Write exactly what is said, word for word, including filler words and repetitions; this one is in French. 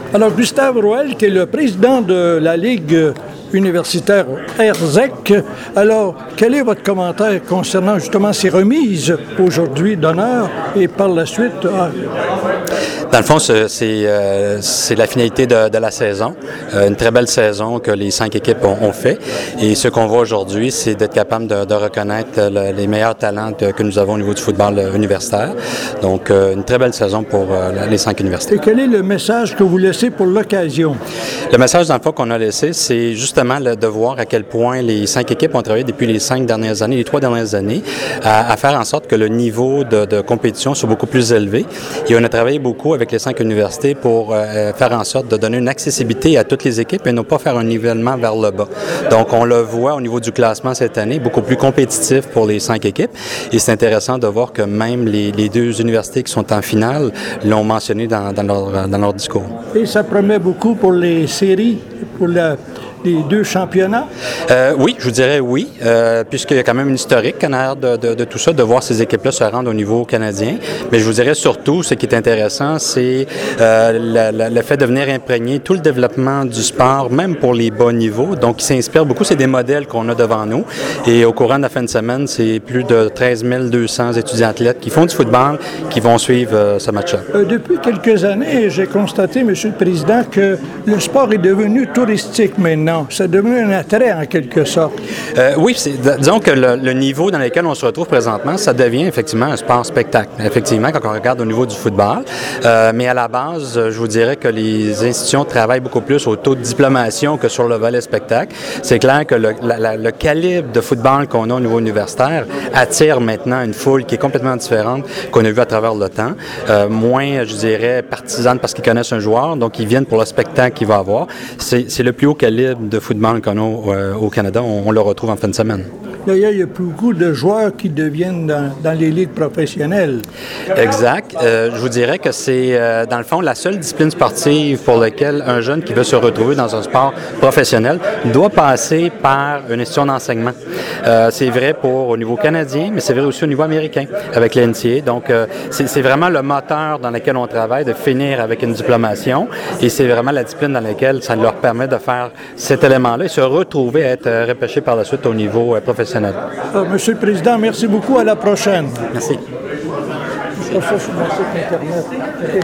Alors, Gustave Rouel, qui est le président de la Ligue universitaire R Z E C. Alors, quel est votre commentaire concernant justement ces remises aujourd'hui d'honneur et par la suite? Ah... Dans le fond, c'est, euh, c'est la finalité de, de la saison. Euh, une très belle saison que les cinq équipes ont, ont fait. Et ce qu'on voit aujourd'hui, c'est d'être capable de, de reconnaître le, les meilleurs talents que, que nous avons au niveau du football universitaire. Donc, euh, une très belle saison pour euh, les cinq universités. Et quel est le message que vous laissez pour l'occasion? Le message, dans le fond, qu'on a laissé, c'est justement le, de voir à quel point les cinq équipes ont travaillé depuis les cinq dernières années, les trois dernières années, à, à faire en sorte que le niveau de, de compétition soit beaucoup plus élevé. Et on a travaillé beaucoup avec les cinq universités pour euh, faire en sorte de donner une accessibilité à toutes les équipes et ne pas faire un nivellement vers le bas. Donc, on le voit au niveau du classement cette année, beaucoup plus compétitif pour les cinq équipes. Et c'est intéressant de voir que même les, les deux universités qui sont en finale l'ont mentionné dans, dans, leur, dans leur discours. Et ça promet beaucoup pour les séries, pour la... les deux championnats? Euh, oui, je vous dirais oui, euh, puisqu'il y a quand même une historique en arrière de, de, de tout ça, de voir ces équipes-là se rendre au niveau canadien. Mais je vous dirais surtout, ce qui est intéressant, c'est euh, le, le, le fait de venir imprégner tout le développement du sport, même pour les bas niveaux. Donc, qui s'inspire beaucoup, c'est des modèles qu'on a devant nous. Et au courant de la fin de semaine, c'est plus de treize mille deux cents étudiants athlètes qui font du football, qui vont suivre euh, ce match-là. Euh, depuis quelques années, j'ai constaté, M. le Président, que le sport est devenu touristique maintenant. C'est devenu un attrait en quelque sorte. Euh, oui, c'est, disons que le, le niveau dans lequel on se retrouve présentement, ça devient effectivement un sport spectacle. Effectivement, quand on regarde au niveau du football. Euh, mais à la base, je vous dirais que les institutions travaillent beaucoup plus au taux de diplomation que sur le volet spectacle. C'est clair que le, la, le calibre de football qu'on a au niveau universitaire attire maintenant une foule qui est complètement différente qu'on a vu à travers le temps. Euh, moins, je dirais, partisane parce qu'ils connaissent un joueur, donc ils viennent pour le spectacle qu'il va avoir. C'est, c'est le plus haut calibre de football qu'on a euh, au Canada. On, on le retrouve en fin de semaine. D'ailleurs, il y a beaucoup de joueurs qui deviennent dans, dans les ligues professionnelles. Exact. Euh, je vous dirais que c'est, euh, dans le fond, la seule discipline sportive pour laquelle un jeune qui veut se retrouver dans un sport professionnel doit passer par une institution d'enseignement. Euh, c'est vrai pour au niveau canadien, mais c'est vrai aussi au niveau américain, avec l'N C A A. Donc, euh, c'est, c'est vraiment le moteur dans lequel on travaille, de finir avec une diplomation, et c'est vraiment la discipline dans laquelle ça leur permet de faire cet élément-là et se retrouver à être repêché par la suite au niveau euh, professionnel. Alors, Monsieur le Président, merci beaucoup. À la prochaine. Merci. Ça, ça, sur mon site Internet.